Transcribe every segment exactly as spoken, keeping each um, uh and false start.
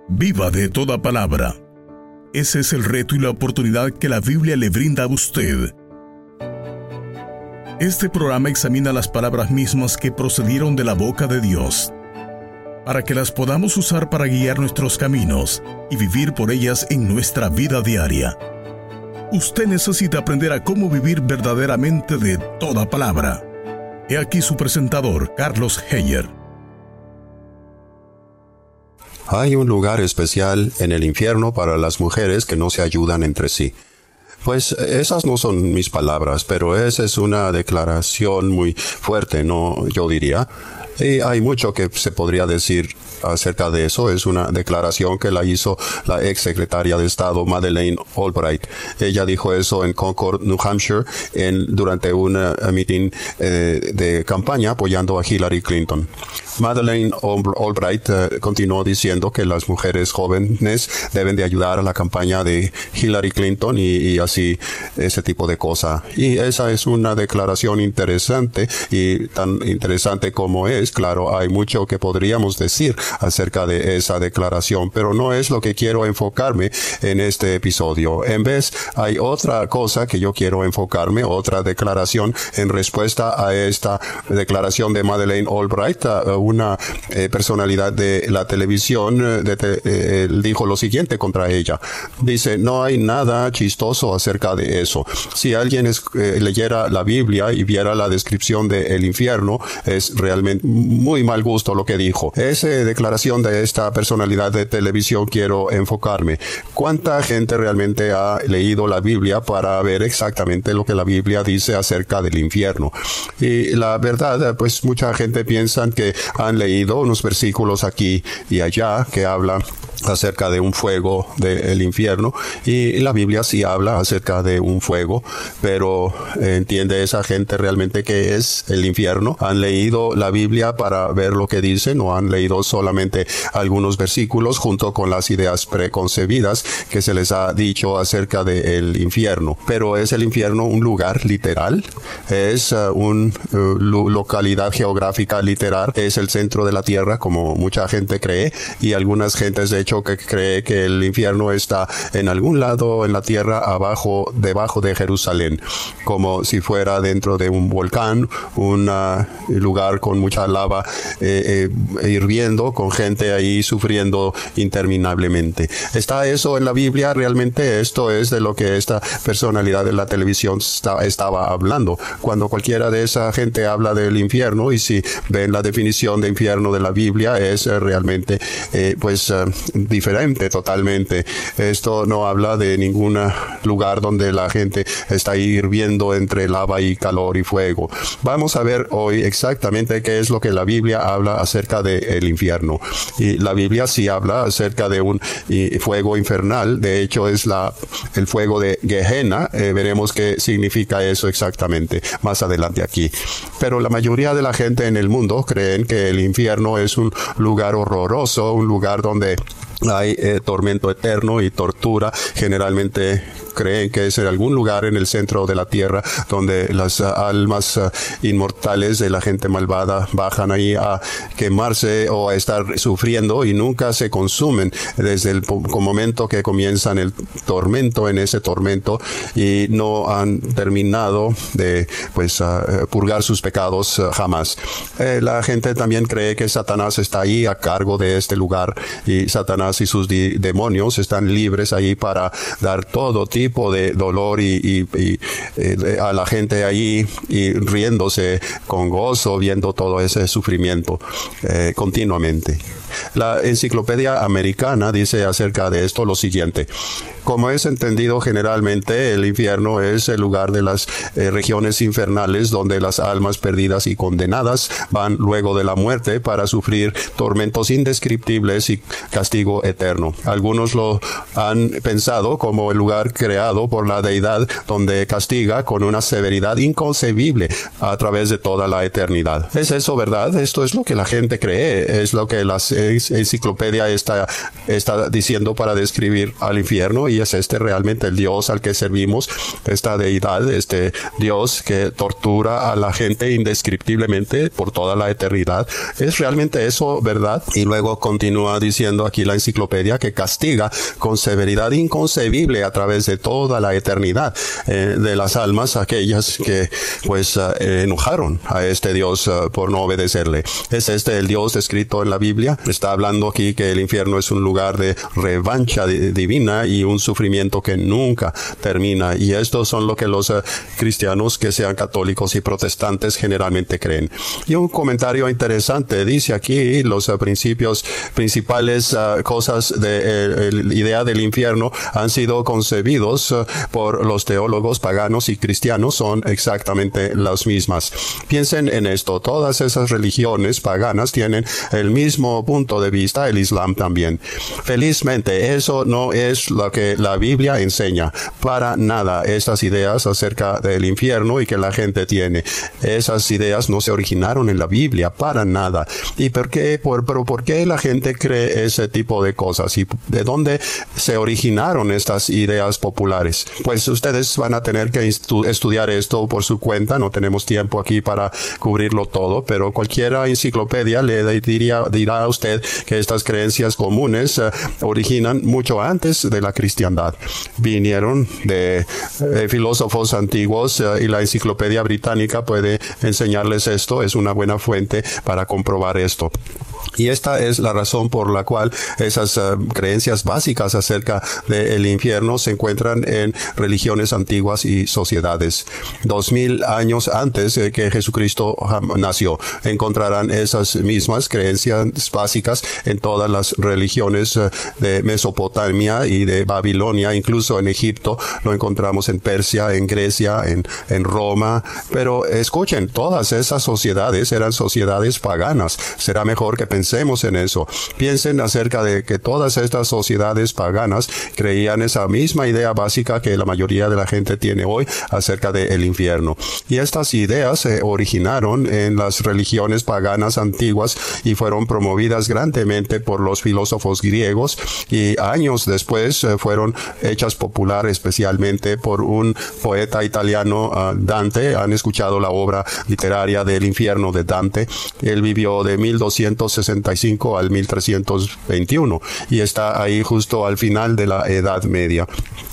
Viva de toda palabra. Ese es el reto y la oportunidad que la Biblia le brinda a usted. Este programa examina las palabras mismas que procedieron de la boca de Dios, para que las podamos usar para guiar nuestros caminos y vivir por ellas en nuestra vida diaria. Usted necesita aprender a cómo vivir verdaderamente de toda palabra. He aquí su presentador, Carlos Heyer. Hay un lugar especial en el infierno para las mujeres que no se ayudan entre sí. Pues esas no son mis palabras, pero esa es una declaración muy fuerte, ¿no? Yo diría. Y hay mucho que se podría decir acerca de eso. Es una declaración que la hizo la ex secretaria de Estado Madeleine Albright. Ella dijo eso en Concord, New Hampshire, en, durante un uh, meeting eh, de campaña apoyando a Hillary Clinton. Madeleine Albright uh, continuó diciendo que las mujeres jóvenes deben de ayudar a la campaña de Hillary Clinton y, y así ese tipo de cosa. Y esa es una declaración interesante, y tan interesante como es. Claro, hay mucho que podríamos decir acerca de esa declaración, pero no es lo que quiero enfocarme en este episodio. En vez, hay otra cosa que yo quiero enfocarme, otra declaración en respuesta a esta declaración de Madeleine Albright. Una eh, personalidad de la televisión de te, eh, dijo lo siguiente contra ella. Dice, no hay nada chistoso acerca de eso. Si alguien es, eh, leyera la Biblia y viera la descripción del infierno, es realmente muy mal gusto lo que dijo. Esa declaración de esta personalidad de televisión quiero enfocarme. ¿Cuánta gente realmente ha leído la Biblia para ver exactamente lo que la Biblia dice acerca del infierno? Y la verdad, pues mucha gente piensa que han leído unos versículos aquí y allá que hablan acerca de un fuego del infierno, y la Biblia sí habla acerca de un fuego, pero ¿entiende esa gente realmente qué es el infierno? ¿Han leído la Biblia para ver lo que dice? ¿No han leído solamente algunos versículos junto con las ideas preconcebidas que se les ha dicho acerca del infierno? Pero ¿es el infierno un lugar literal? ¿Es uh, una uh, localidad geográfica literal? ¿Es el centro de la tierra como mucha gente cree? Y algunas gentes de hecho que cree que el infierno está en algún lado en la tierra abajo, debajo de Jerusalén, como si fuera dentro de un volcán, un uh, lugar con mucha lava eh, eh, hirviendo, con gente ahí sufriendo interminablemente. ¿Está eso en la Biblia? Realmente esto es de lo que esta personalidad de la televisión está, estaba hablando. Cuando cualquiera de esa gente habla del infierno, y si ven la definición de infierno de la Biblia, es eh, realmente eh, pues uh, diferente totalmente. Esto no habla de ningún lugar donde la gente está hirviendo entre lava y calor y fuego. Vamos a ver hoy exactamente qué es lo que la Biblia habla acerca del infierno. Y la Biblia sí habla acerca de un y, fuego infernal. De hecho, es la el fuego de Gehenna. Eh, veremos qué significa eso exactamente más adelante aquí. Pero la mayoría de la gente en el mundo creen que el infierno es un lugar horroroso, un lugar donde hay eh, tormento eterno y tortura. Generalmente creen que es en algún lugar en el centro de la tierra donde las uh, almas uh, inmortales de la gente malvada bajan ahí a quemarse o a estar sufriendo y nunca se consumen desde el momento que comienzan el tormento, en ese tormento, y no han terminado de pues uh, purgar sus pecados uh, jamás. Eh, la gente también cree que Satanás está ahí a cargo de este lugar, y Satanás y sus di- demonios están libres ahí para dar todo tipo de dolor y, y, y eh, a la gente ahí, y riéndose con gozo viendo todo ese sufrimiento eh, continuamente. La Enciclopedia Americana dice acerca de esto lo siguiente: como es entendido generalmente, el infierno es el lugar de las eh, regiones infernales donde las almas perdidas y condenadas van luego de la muerte para sufrir tormentos indescriptibles y castigo eterno. Algunos lo han pensado como el lugar que creado por la deidad, donde castiga con una severidad inconcebible a través de toda la eternidad. ¿Es eso verdad? Esto es lo que la gente cree, es lo que la enciclopedia está, está diciendo para describir al infierno, y es este realmente el Dios al que servimos, esta deidad, este Dios que tortura a la gente indescriptiblemente por toda la eternidad. ¿Es realmente eso verdad? Y luego continúa diciendo aquí la enciclopedia que castiga con severidad inconcebible a través de toda la eternidad eh, de las almas, aquellas que pues uh, enojaron a este Dios uh, por no obedecerle. ¿Es este el Dios descrito en la Biblia? Está hablando aquí que el infierno es un lugar de revancha di- divina y un sufrimiento que nunca termina. Y estos son lo que los uh, cristianos, que sean católicos y protestantes, generalmente creen. Y un comentario interesante dice aquí los uh, principios principales uh, cosas de la idea del infierno han sido concebidos uh, por los teólogos paganos y cristianos, son exactamente las mismas. Piensen en esto, todas esas religiones paganas tienen el mismo punto de vista, el Islam también. Felizmente, eso no es lo que la Biblia enseña, para nada. Estas ideas acerca del infierno y que la gente tiene, esas ideas no se originaron en la Biblia, para nada. ¿Y por qué? Por, pero ¿por qué la gente cree ese tipo de cosas? ¿Y de dónde se originaron estas ideas populares? Pues ustedes van a tener que estu- estudiar esto por su cuenta, no tenemos tiempo aquí para cubrirlo todo, pero cualquier enciclopedia le diría, dirá a usted que estas creencias comunes uh, originan mucho antes de la cristiandad. Vinieron de eh, filósofos antiguos uh, y la enciclopedia británica puede enseñarles esto, es una buena fuente para comprobar esto. Y esta es la razón por la cual esas uh, creencias básicas acerca del infierno se encuentran en religiones antiguas y sociedades. Dos mil años antes de que Jesucristo nació, encontrarán esas mismas creencias básicas en todas las religiones uh, de Mesopotamia y de Babilonia, incluso en Egipto, lo encontramos en Persia, en Grecia, en, en Roma. Pero escuchen, todas esas sociedades eran sociedades paganas. Será mejor que pensemos en eso. Piensen acerca de que todas estas sociedades paganas creían esa misma idea básica que la mayoría de la gente tiene hoy acerca del infierno. Y estas ideas se originaron en las religiones paganas antiguas y fueron promovidas grandemente por los filósofos griegos, y años después eh, fueron hechas popular especialmente por un poeta italiano, uh, Dante. Han escuchado la obra literaria del infierno de Dante. Él vivió de mil doscientos sesenta y cinco al mil trescientos veintiuno y está ahí justo al final de la Edad Media.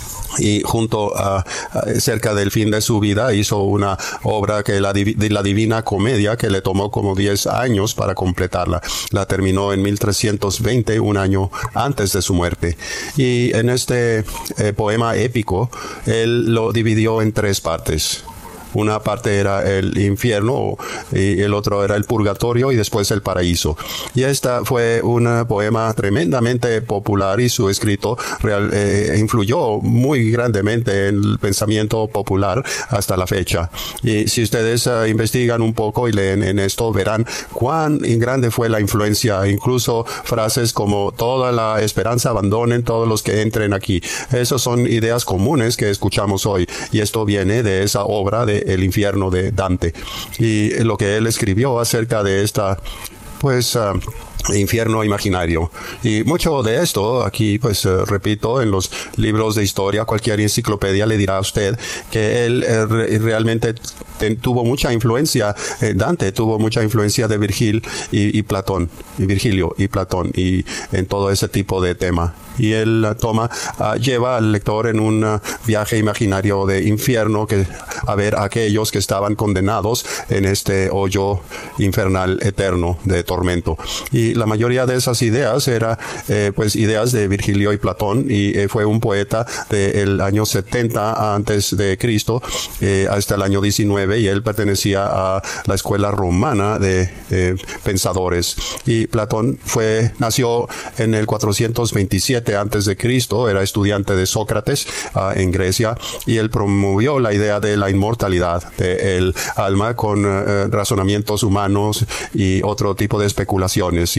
Y junto a, a cerca del fin de su vida hizo una obra que la, de la Divina Comedia, que le tomó como diez años para completarla. La terminó en mil trescientos veinte, un año antes de su muerte. Y en este eh, poema épico, él lo dividió en tres partes. Una parte era el infierno y el otro era el purgatorio y después el paraíso. Y esta fue un poema tremendamente popular y su escrito real, eh, influyó muy grandemente en el pensamiento popular hasta la fecha. Y si ustedes uh, investigan un poco y leen en esto, verán cuán grande fue la influencia. Incluso frases como toda la esperanza abandonen todos los que entren aquí. Esas son ideas comunes que escuchamos hoy. Y esto viene de esa obra de El infierno de Dante, y lo que él escribió acerca de esta pues uh, infierno imaginario. Y mucho de esto aquí, pues uh, repito, en los libros de historia, cualquier enciclopedia le dirá a usted que él eh, re- realmente ten, tuvo mucha influencia, eh, Dante tuvo mucha influencia de Virgil y, y Platón, y Virgilio y Platón, y en todo ese tipo de tema. Y él uh, toma, uh, lleva al lector en un uh, viaje imaginario de infierno, que a ver a aquellos que estaban condenados en este hoyo infernal eterno de tormento. Y la mayoría de esas ideas era eh, pues ideas de Virgilio y Platón, y eh, fue un poeta del año setenta antes de Cristo eh, hasta el año diecinueve, y él pertenecía a la escuela romana de eh, pensadores. Y Platón fue nació en el cuatrocientos veintisiete antes de Cristo, era estudiante de Sócrates uh, en Grecia, y él promovió la idea de la inmortalidad del alma con uh, razonamientos humanos y otro tipo de especulaciones. Y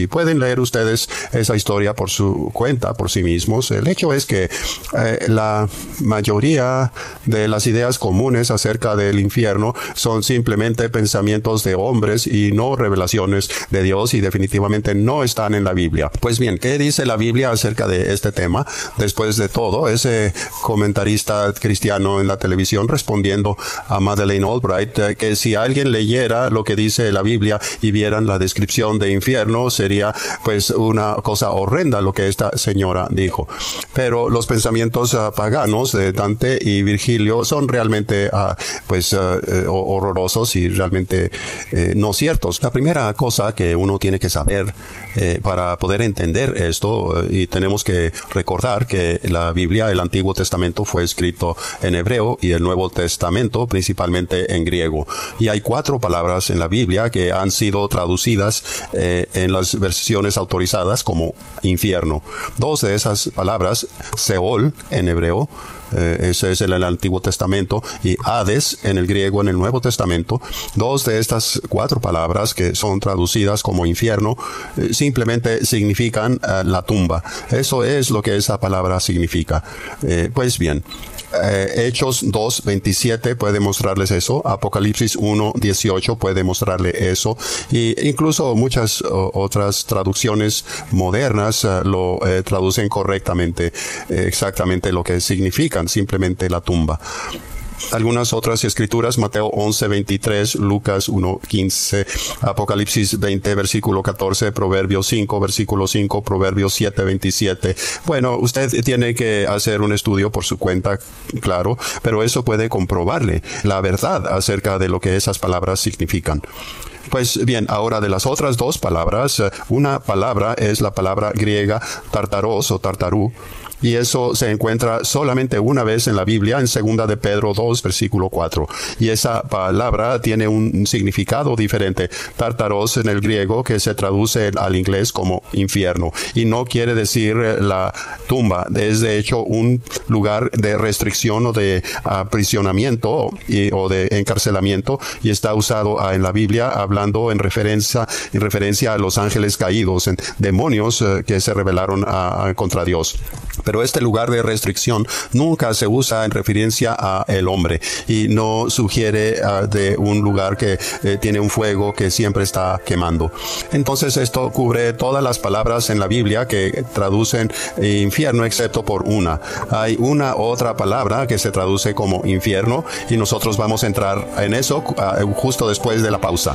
pueden leer ustedes esa historia por su cuenta, por sí mismos. El hecho es que eh, la mayoría de las ideas comunes acerca del infierno son simplemente pensamientos de hombres y no revelaciones de Dios, y definitivamente no están en la Biblia. Pues bien, ¿qué dice la Biblia acerca de este tema? Después de todo, ese comentarista cristiano en la televisión respondiendo a Madeleine Albright eh, que si alguien leyera lo que dice la Biblia y vieran la descripción de infierno, sería pues una cosa horrenda lo que esta señora dijo. Pero los pensamientos uh, paganos de Dante y Virgilio son realmente uh, pues uh, eh, horrorosos y realmente eh, no ciertos. La primera cosa que uno tiene que saber eh, para poder entender esto, y tenemos que recordar que la Biblia, el Antiguo Testamento, fue escrito en hebreo y el Nuevo Testamento principalmente en griego. Y hay cuatro palabras en la Biblia que han sido traducidas eh, en las versiones autorizadas como infierno. Dos de esas palabras, Seol en hebreo, Eh, ese es en el Antiguo Testamento, y Hades en el griego en el Nuevo Testamento. Dos de estas cuatro palabras que son traducidas como infierno eh, simplemente significan uh, la tumba. Eso es lo que esa palabra significa. Eh, pues bien, Eh, Hechos dos veintisiete puede mostrarles eso, Apocalipsis uno dieciocho puede mostrarle eso, y incluso muchas uh, otras traducciones modernas uh, lo eh, traducen correctamente, eh, exactamente lo que significan, simplemente la tumba. Algunas otras escrituras, Mateo once veintitrés, Lucas uno quince, Apocalipsis veinte, versículo catorce, Proverbios cinco, versículo cinco, Proverbios siete veintisiete. Bueno, usted tiene que hacer un estudio por su cuenta, claro, pero eso puede comprobarle la verdad acerca de lo que esas palabras significan. Pues bien, ahora de las otras dos palabras, una palabra es la palabra griega tartaros o tartarú, y eso se encuentra solamente una vez en la Biblia, en segunda de Pedro dos, versículo cuatro. Y esa palabra tiene un significado diferente. Tartaros en el griego, que se traduce al inglés como infierno. Y no quiere decir la tumba. Es de hecho un lugar de restricción o de aprisionamiento y, o de encarcelamiento. Y está usado en la Biblia hablando en referencia, en referencia a los ángeles caídos, en demonios eh, que se rebelaron a, a, contra Dios. Pero este lugar de restricción nunca se usa en referencia a el hombre, y no sugiere uh, de un lugar que eh, tiene un fuego que siempre está quemando. Entonces esto cubre todas las palabras en la Biblia que traducen eh, infierno, excepto por una. Hay una otra palabra que se traduce como infierno, y nosotros vamos a entrar en eso uh, justo después de la pausa.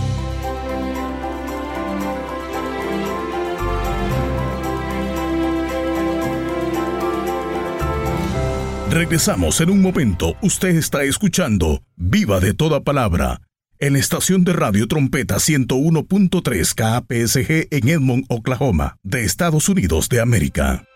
Regresamos en un momento. Usted está escuchando Viva de Toda Palabra en la estación de radio Trompeta ciento uno punto tres K P S G en Edmond, Oklahoma, de Estados Unidos de América.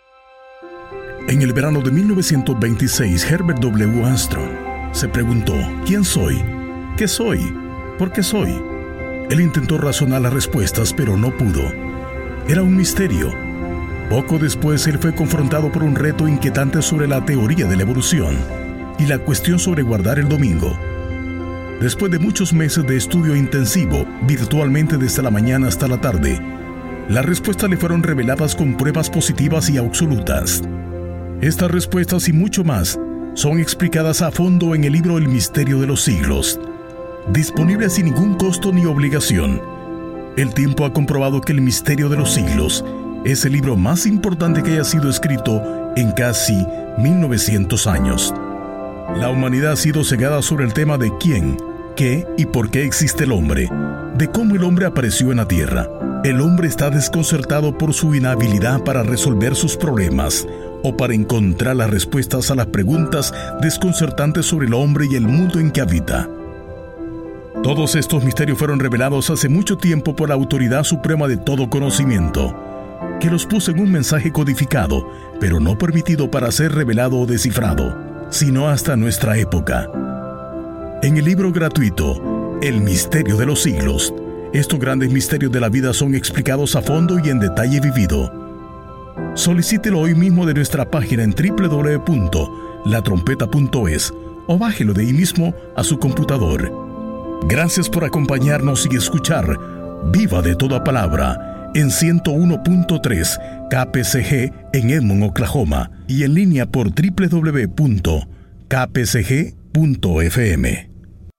En el verano de mil novecientos veintiséis, Herbert W. Armstrong se preguntó: ¿quién soy? ¿Qué soy? ¿Por qué soy? Él intentó razonar las respuestas, pero no pudo. Era un misterio. Poco después, él fue confrontado por un reto inquietante sobre la teoría de la evolución y la cuestión sobre guardar el domingo. Después de muchos meses de estudio intensivo, virtualmente desde la mañana hasta la tarde, las respuestas le fueron reveladas con pruebas positivas y absolutas. Estas respuestas y mucho más son explicadas a fondo en el libro El Misterio de los Siglos, disponible sin ningún costo ni obligación. El tiempo ha comprobado que El Misterio de los Siglos es el libro más importante que haya sido escrito en casi mil novecientos años. La humanidad ha sido cegada sobre el tema de quién, qué y por qué existe el hombre, de cómo el hombre apareció en la tierra. El hombre está desconcertado por su inhabilidad para resolver sus problemas o para encontrar las respuestas a las preguntas desconcertantes sobre el hombre y el mundo en que habita. Todos estos misterios fueron revelados hace mucho tiempo por la autoridad suprema de todo conocimiento, que los puso en un mensaje codificado, pero no permitido para ser revelado o descifrado, sino hasta nuestra época. En el libro gratuito, El Misterio de los Siglos, estos grandes misterios de la vida son explicados a fondo y en detalle vivido. Solicítelo hoy mismo de nuestra página en doble u doble u doble u punto la trompeta punto es o bájelo de ahí mismo a su computador. Gracias por acompañarnos y escuchar Viva de Toda Palabra en ciento uno punto tres K P C G en Edmond, Oklahoma, y en línea por doble u doble u doble u punto k p c g punto f m.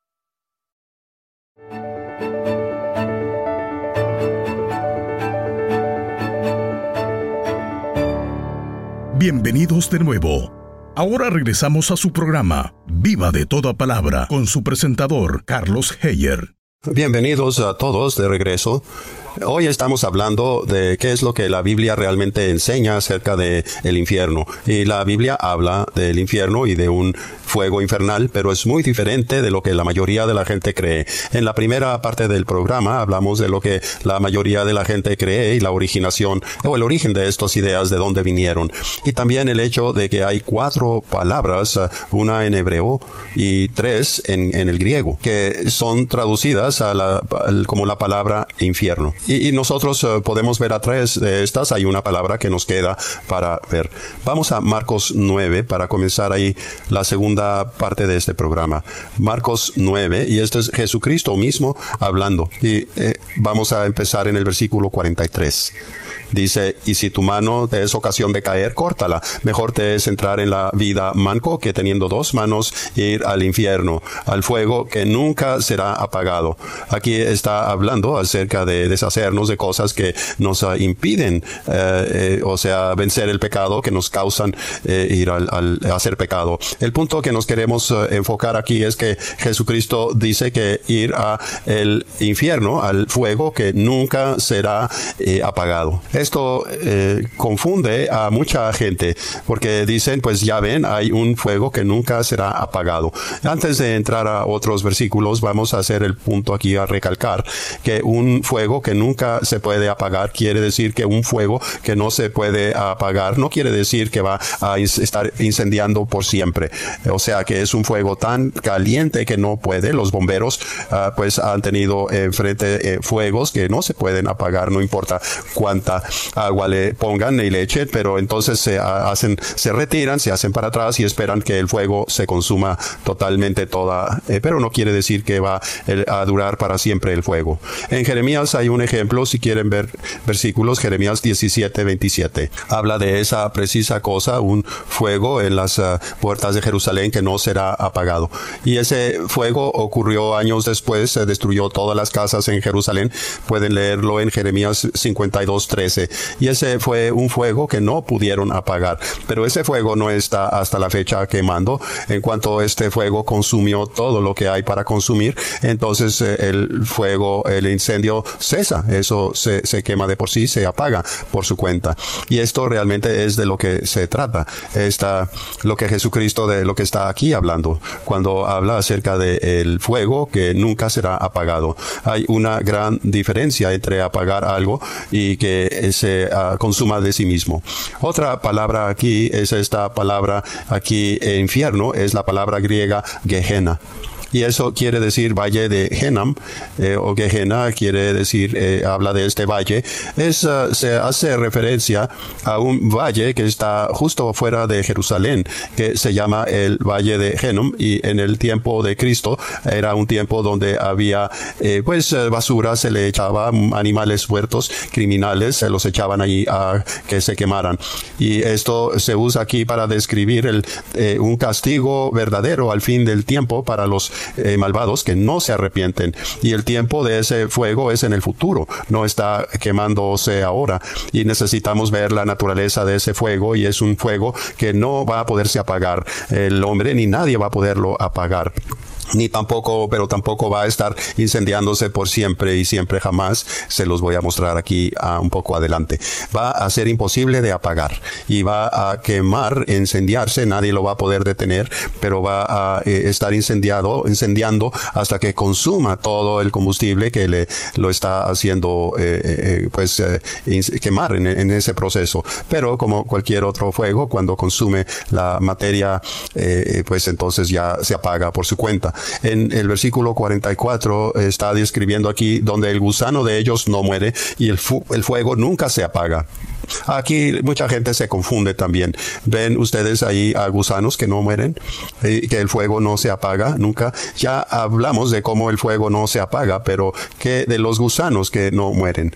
Bienvenidos de nuevo. Ahora regresamos a su programa, Viva de Toda Palabra, con su presentador, Carlos Heyer. Bienvenidos a todos de regreso. Hoy estamos hablando de qué es lo que la Biblia realmente enseña acerca de el infierno. Y la Biblia habla del infierno y de un fuego infernal, pero es muy diferente de lo que la mayoría de la gente cree. En la primera parte del programa hablamos de lo que la mayoría de la gente cree y la originación o el origen de estas ideas, de dónde vinieron. Y también el hecho de que hay cuatro palabras, una en hebreo y tres en, en el griego, que son traducidas a la, como la palabra infierno. Y, y nosotros uh, podemos ver a través de estas, hay una palabra que nos queda para ver. Vamos a Marcos nueve para comenzar ahí la segunda parte de este programa. Marcos nueve, y este es Jesucristo mismo hablando. Y eh, vamos a empezar en el versículo cuarenta y tres. Dice, y si tu mano te es ocasión de caer, córtala. Mejor te es entrar en la vida manco que teniendo dos manos ir al infierno, al fuego que nunca será apagado. Aquí está hablando acerca de deshacernos de cosas que nos uh, impiden, eh, eh, o sea, vencer el pecado, que nos causan eh, ir al, al hacer pecado. El punto que nos queremos uh, enfocar aquí es que Jesucristo dice que ir a el infierno, al fuego que nunca será eh, apagado. Esto eh, confunde a mucha gente, porque dicen, pues ya ven, hay un fuego que nunca será apagado. Antes de entrar a otros versículos, vamos a hacer el punto aquí a recalcar que un fuego que nunca se puede apagar quiere decir que un fuego que no se puede apagar no quiere decir que va a estar incendiando por siempre. O sea, que es un fuego tan caliente que no puede. Los bomberos uh, pues han tenido enfrente eh, fuegos que no se pueden apagar, no importa cuánta agua le pongan y le echen, pero entonces se hacen, se retiran, se hacen para atrás y esperan que el fuego se consuma totalmente toda, eh, pero no quiere decir que va el, a durar para siempre el fuego. En Jeremías hay un ejemplo, si quieren ver versículos, Jeremías diecisiete, veintisiete. Habla de esa precisa cosa, un fuego en las uh, puertas de Jerusalén que no será apagado. Y ese fuego ocurrió años después, se destruyó todas las casas en Jerusalén. Pueden leerlo en Jeremías cincuenta y dos, trece. Y ese fue un fuego que no pudieron apagar. Pero ese fuego no está hasta la fecha quemando. En cuanto este fuego consumió todo lo que hay para consumir, entonces eh, el fuego, el incendio cesa. Eso se, se quema de por sí, se apaga por su cuenta. Y esto realmente es de lo que se trata. Está lo que Jesucristo, de lo que está aquí hablando, cuando habla acerca del fuego que nunca será apagado. Hay una gran diferencia entre apagar algo y que se uh, consuma de sí mismo. Otra palabra aquí es esta palabra aquí, eh, infierno, es la palabra griega Gehenna. Y eso quiere decir valle de Genam, eh, o Gehenna quiere decir, eh, habla de este valle. Es, uh, se hace referencia a un valle que está justo fuera de Jerusalén, que se llama el Valle de Genam, y en el tiempo de Cristo era un tiempo donde había, eh, pues, basura, se le echaba, animales muertos, criminales, se los echaban allí a que se quemaran. Y esto se usa aquí para describir el, eh, un castigo verdadero al fin del tiempo para los Eh, malvados que no se arrepienten, y el tiempo de ese fuego es en el futuro, no está quemándose ahora, y necesitamos ver la naturaleza de ese fuego, y es un fuego que no va a poderse apagar el hombre, ni nadie va a poderlo apagar. Ni tampoco, pero tampoco va a estar incendiándose por siempre y siempre jamás. Se los voy a mostrar aquí uh, un poco adelante. Va a ser imposible de apagar y va a quemar, incendiarse. Nadie lo va a poder detener, pero va a eh, estar incendiado, incendiando hasta que consuma todo el combustible que le lo está haciendo, eh, eh, pues, eh, quemar en, en ese proceso. Pero como cualquier otro fuego, cuando consume la materia, eh, pues entonces ya se apaga por su cuenta. En el versículo cuarenta y cuatro está describiendo aquí donde el gusano de ellos no muere y el, fu- el fuego nunca se apaga. Aquí mucha gente se confunde también. ¿Ven ustedes ahí a gusanos que no mueren? Eh, que el fuego no se apaga nunca. Ya hablamos de cómo el fuego no se apaga, pero ¿qué de los gusanos que no mueren?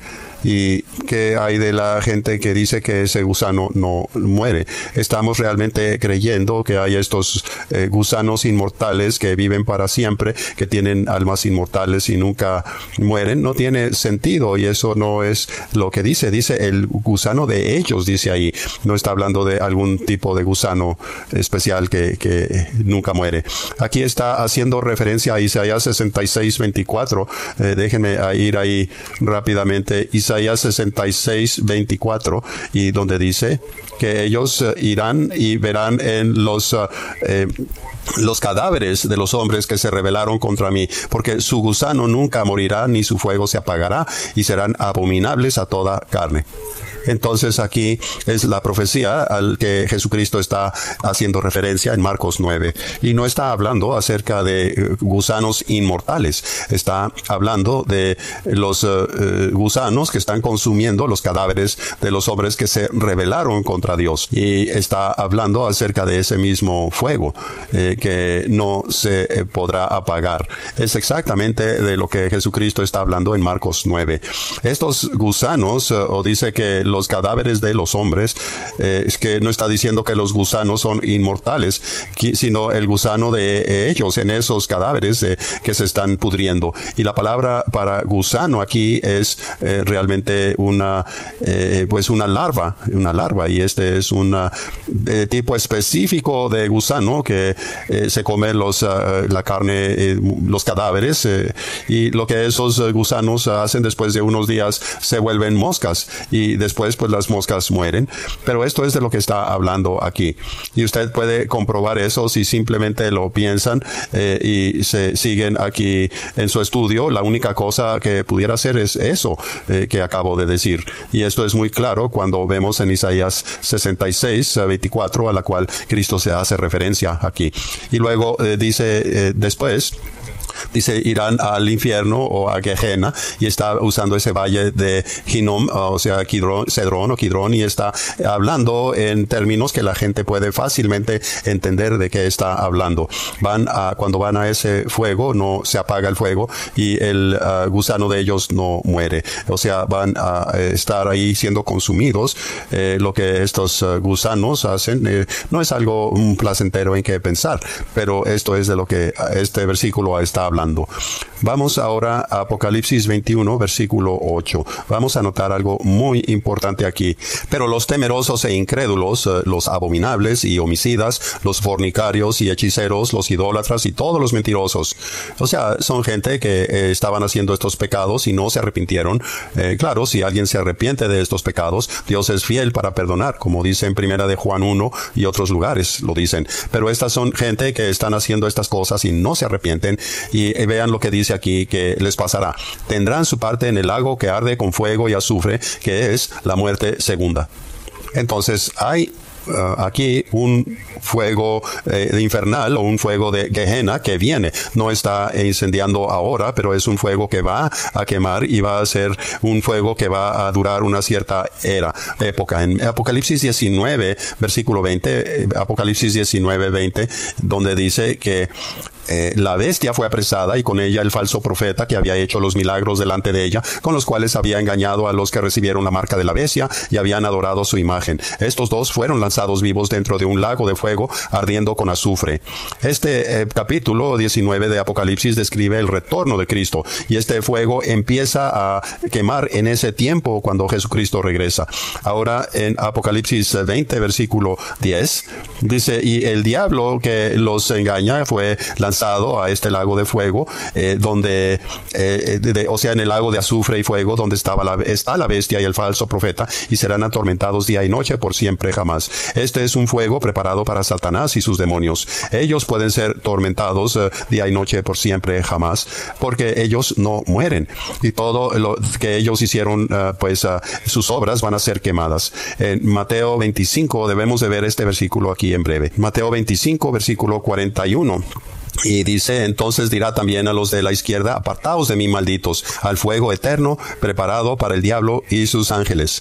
¿Y qué hay de la gente que dice que ese gusano no muere? ¿Estamos realmente creyendo que hay estos eh, gusanos inmortales que viven para siempre, que tienen almas inmortales y nunca mueren? No tiene sentido, y eso no es lo que dice. Dice el gusano de ellos, dice ahí. No está hablando de algún tipo de gusano especial que, que nunca muere. Aquí está haciendo referencia a Isaías sesenta y seis, veinticuatro. Eh, déjenme ir ahí rápidamente. Isaías sesenta y seis, veinticuatro, y donde dice que ellos uh, irán y verán en los uh, eh, los cadáveres de los hombres que se rebelaron contra mí, porque su gusano nunca morirá, ni su fuego se apagará, y serán abominables a toda carne. Entonces aquí es la profecía al que Jesucristo está haciendo referencia en Marcos nueve. Y no está hablando acerca de gusanos inmortales. Está hablando de los uh, gusanos que están consumiendo los cadáveres de los hombres que se rebelaron contra Dios. Y está hablando acerca de ese mismo fuego eh, que no se eh, podrá apagar. Es exactamente de lo que Jesucristo está hablando en Marcos nueve. Estos gusanos, uh, o dice que los cadáveres de los hombres, eh, es que no está diciendo que los gusanos son inmortales, sino el gusano de ellos en esos cadáveres eh, que se están pudriendo. Y la palabra para gusano aquí es eh, realmente una eh, pues una larva, una larva, y este es un eh, tipo específico de gusano que eh, se come los uh, la carne, eh, los cadáveres, eh, y lo que esos gusanos hacen después de unos días se vuelven moscas, y después pues las moscas mueren. Pero esto es de lo que está hablando aquí, y usted puede comprobar eso si simplemente lo piensan eh, y se siguen aquí en su estudio. La única cosa que pudiera hacer es eso eh, que acabo de decir, y esto es muy claro cuando vemos en Isaías sesenta y seis, veinticuatro, a la cual Cristo se hace referencia aquí. Y luego eh, dice eh, después dice irán al infierno o a Gehenna, y está usando ese valle de Hinnom, o sea, Kidrón, Cedrón o Kidrón, y está hablando en términos que la gente puede fácilmente entender de qué está hablando. Van a, cuando van a ese fuego, no se apaga el fuego, y el uh, gusano de ellos no muere. O sea, van a estar ahí siendo consumidos. Eh, lo que estos uh, gusanos hacen eh, no es algo um, placentero en que pensar, pero esto es de lo que este versículo está hablando. Vamos ahora a Apocalipsis veintiuno, versículo ocho. Vamos a notar algo muy importante aquí. Pero los temerosos e incrédulos, eh, los abominables y homicidas, los fornicarios y hechiceros, los idólatras y todos los mentirosos. O sea, son gente que eh, estaban haciendo estos pecados y no se arrepintieron. Eh, claro, si alguien se arrepiente de estos pecados, Dios es fiel para perdonar, como dice en Primera de Juan uno, y otros lugares lo dicen. Pero estas son gente que están haciendo estas cosas y no se arrepienten. Y eh, vean lo que dice aquí que les pasará. Tendrán su parte en el lago que arde con fuego y azufre, que es la muerte segunda. Entonces hay Uh, aquí un fuego eh, infernal, o un fuego de Gehenna que viene. No está incendiando ahora, pero es un fuego que va a quemar, y va a ser un fuego que va a durar una cierta era, época. En Apocalipsis diecinueve, versículo veinte, eh, Apocalipsis diecinueve, veinte, donde dice que Eh, la bestia fue apresada, y con ella el falso profeta que había hecho los milagros delante de ella, con los cuales había engañado a los que recibieron la marca de la bestia y habían adorado su imagen. Estos dos fueron lanzados vivos dentro de un lago de fuego ardiendo con azufre. Este eh, capítulo diecinueve de Apocalipsis describe el retorno de Cristo, y este fuego empieza a quemar en ese tiempo cuando Jesucristo regresa. Ahora en Apocalipsis veinte, versículo diez, dice, y el diablo que los engaña fue lanzado a este lago de fuego, eh, donde, eh, de, de, o sea, en el lago de azufre y fuego, donde estaba la, está la bestia y el falso profeta, y serán atormentados día y noche por siempre jamás. Este es un fuego preparado para Satanás y sus demonios. Ellos pueden ser tormentados uh, día y noche por siempre jamás, porque ellos no mueren, y todo lo que ellos hicieron, uh, pues uh, sus obras van a ser quemadas. En Mateo veinticinco debemos de ver este versículo aquí en breve. Mateo veinticinco, versículo cuarenta y uno. Y dice, entonces dirá también a los de la izquierda, apartaos de mí, malditos, al fuego eterno preparado para el diablo y sus ángeles.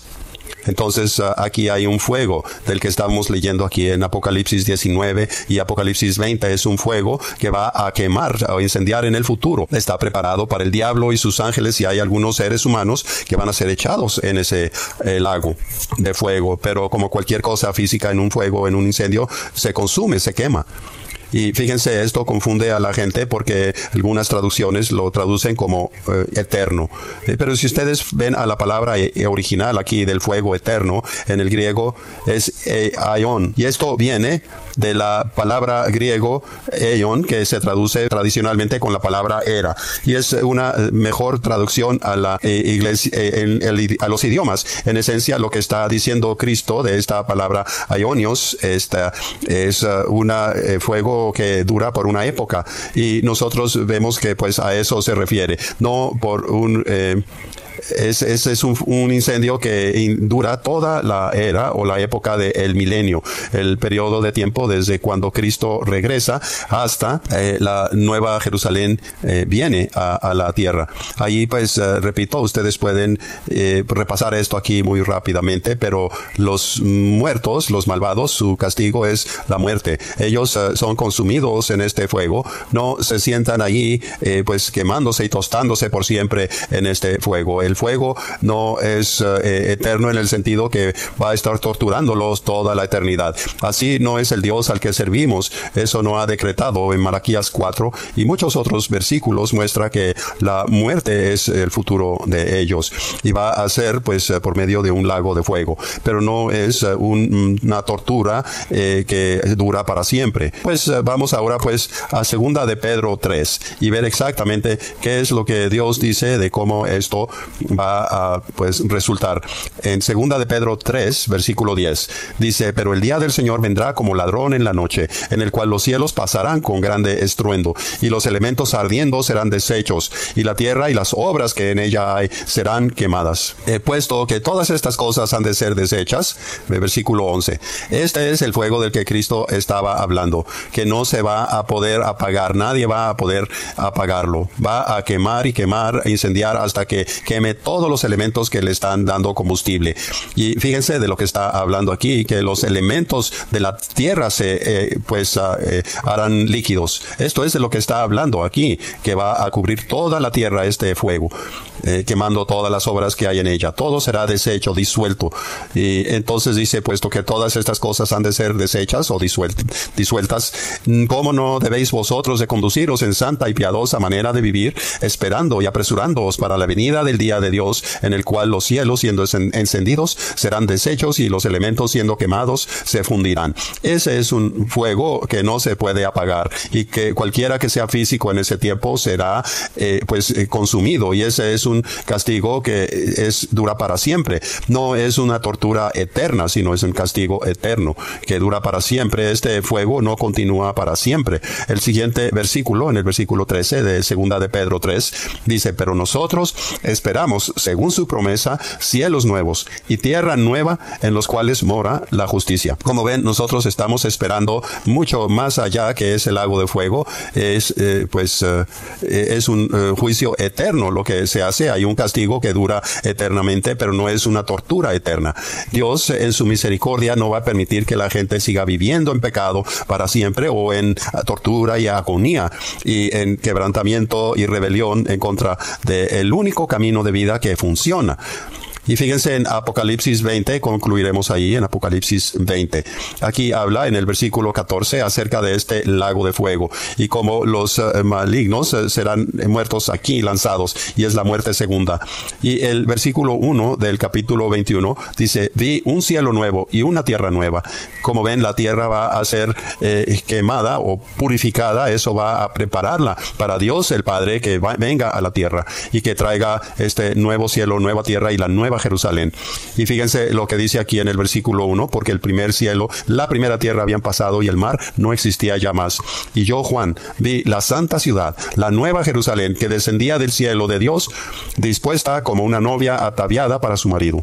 Entonces uh, aquí hay un fuego del que estamos leyendo aquí en Apocalipsis diecinueve y Apocalipsis veinte. Es un fuego que va a quemar o incendiar en el futuro. Está preparado para el diablo y sus ángeles, y hay algunos seres humanos que van a ser echados en ese eh, lago de fuego. Pero como cualquier cosa física, en un fuego, en un incendio, se consume, se quema. Y fíjense, esto confunde a la gente porque algunas traducciones lo traducen como eh, eterno. Eh, pero si ustedes ven a la palabra eh, original aquí del fuego eterno, en el griego es eh, aion. Y esto viene de la palabra griego eion, que se traduce tradicionalmente con la palabra era. Y es una mejor traducción a la eh, iglesia, eh, en, el, a los idiomas. En esencia, lo que está diciendo Cristo de esta palabra aionios, esta es uh, una eh, fuego que dura por una época, y nosotros vemos que pues a eso se refiere, no por un eh, Ese es, es un, un incendio que in, dura toda la era o la época del milenio, el periodo de tiempo desde cuando Cristo regresa hasta eh, la nueva Jerusalén eh, viene a, a la tierra. Ahí pues, eh, repito, ustedes pueden eh, repasar esto aquí muy rápidamente, pero los muertos, los malvados, su castigo es la muerte. Ellos eh, son consumidos en este fuego, no se sientan allí eh, pues quemándose y tostándose por siempre en este fuego. El fuego no es eh, eterno en el sentido que va a estar torturándolos toda la eternidad. Así no es el Dios al que servimos. Eso no ha decretado en Malaquías cuatro, y muchos otros versículos muestra que la muerte es el futuro de ellos, y va a ser pues por medio de un lago de fuego, pero no es un, una tortura eh, que dura para siempre. Pues vamos ahora pues a segunda de Pedro tres y ver exactamente qué es lo que Dios dice de cómo esto va a pues resultar. En segunda de Pedro tres, versículo diez, dice: pero el día del Señor vendrá como ladrón en la noche, en el cual los cielos pasarán con grande estruendo, y los elementos ardiendo serán deshechos, y la tierra y las obras que en ella hay serán quemadas. He puesto que todas estas cosas han de ser deshechas. Versículo once. Este es el fuego del que Cristo estaba hablando, que no se va a poder apagar, nadie va a poder apagarlo. Va a quemar y quemar e incendiar hasta que queme todos los elementos que le están dando combustible. Y fíjense de lo que está hablando aquí, que los elementos de la tierra se eh, pues uh, eh, harán líquidos. Esto es de lo que está hablando aquí, que va a cubrir toda la tierra este fuego, eh, quemando todas las obras que hay en ella. Todo será deshecho, disuelto. Y entonces dice, puesto que todas estas cosas han de ser deshechas o disuelt disueltas, ¿cómo no debéis vosotros de conduciros en santa y piadosa manera de vivir, esperando y apresurándoos para la venida del día de Dios, en el cual los cielos siendo encendidos serán deshechos y los elementos siendo quemados se fundirán? Ese es un fuego que no se puede apagar, y que cualquiera que sea físico en ese tiempo será eh, pues eh, consumido, y ese es un castigo que es dura para siempre. No es una tortura eterna, sino es un castigo eterno que dura para siempre. Este fuego no continúa para siempre. El siguiente versículo, en el versículo trece de segunda de Pedro tres, dice: pero nosotros esperamos, según su promesa, cielos nuevos y tierra nueva en los cuales mora la justicia. Como ven, nosotros estamos esperando mucho más allá que ese lago de fuego. Es eh, pues eh, es un eh, juicio eterno lo que se hace. Hay un castigo que dura eternamente, pero no es una tortura eterna. Dios en su misericordia no va a permitir que la gente siga viviendo en pecado para siempre, o en tortura y agonía y en quebrantamiento y rebelión en contra del único camino de vida que funciona. Y fíjense en Apocalipsis veinte, concluiremos ahí en Apocalipsis veinte. Aquí habla en el versículo catorce acerca de este lago de fuego, y como los uh, malignos uh, serán muertos aquí, lanzados, y es la muerte segunda. Y el versículo uno del capítulo veintiuno dice: vi un cielo nuevo y una tierra nueva. Como ven, la tierra va a ser eh, quemada o purificada. Eso va a prepararla para Dios el Padre, que va, venga a la tierra y que traiga este nuevo cielo, nueva tierra y la nueva Jerusalén. Y fíjense lo que dice aquí en el versículo uno: porque el primer cielo, la primera tierra habían pasado, y el mar no existía ya más. Y yo, Juan, vi la santa ciudad, la nueva Jerusalén, que descendía del cielo de Dios, dispuesta como una novia ataviada para su marido.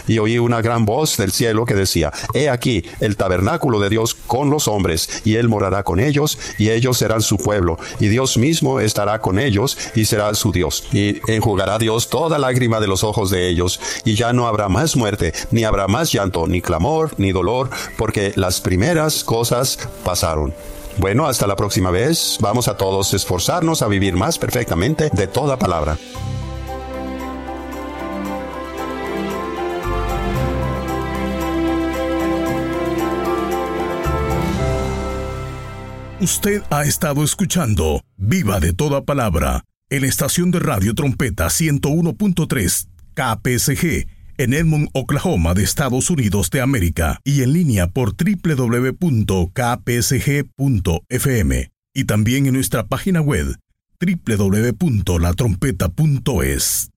y oí una gran voz del cielo que decía: He aquí el tabernáculo de Dios con los hombres, y Él morará con ellos, y ellos serán su pueblo, y Dios mismo estará con ellos, y será su Dios. Y enjugará Dios toda lágrima de los ojos de ellos, y ya no habrá más muerte, ni habrá más llanto, ni clamor, ni dolor, porque las primeras cosas pasaron. Bueno, hasta la próxima vez. Vamos a todos esforzarnos a vivir más perfectamente de toda palabra. Usted ha estado escuchando Viva de Toda Palabra en la estación de radio Trompeta ciento uno punto tres K P S G en Edmond, Oklahoma, de Estados Unidos de América, y en línea por doble u doble u doble u punto k p s g punto f m y también en nuestra página web doble u doble u doble u punto la trompeta punto es.